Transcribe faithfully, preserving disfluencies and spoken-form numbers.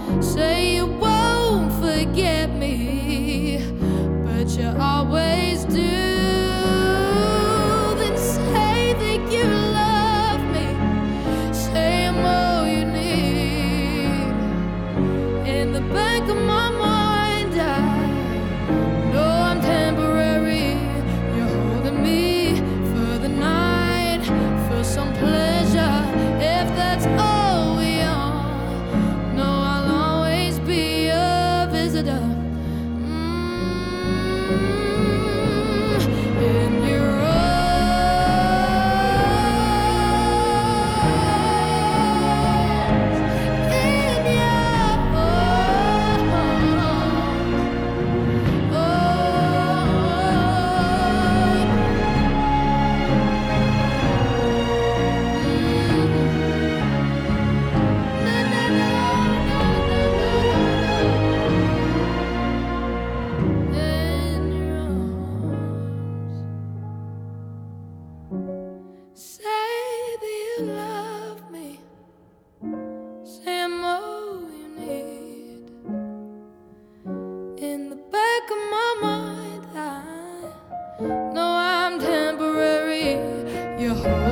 Say you won't forget me, but you always do. Then say that you love me, say I'm all you need. In the back of my mind, I know I'm temporary. You're holding me for the night, for some pleasure. If that's all we are, no, I'll always be a visitor. In your say that you love me, say I'm all you need. In the back of my mind, I know I'm temporary. You're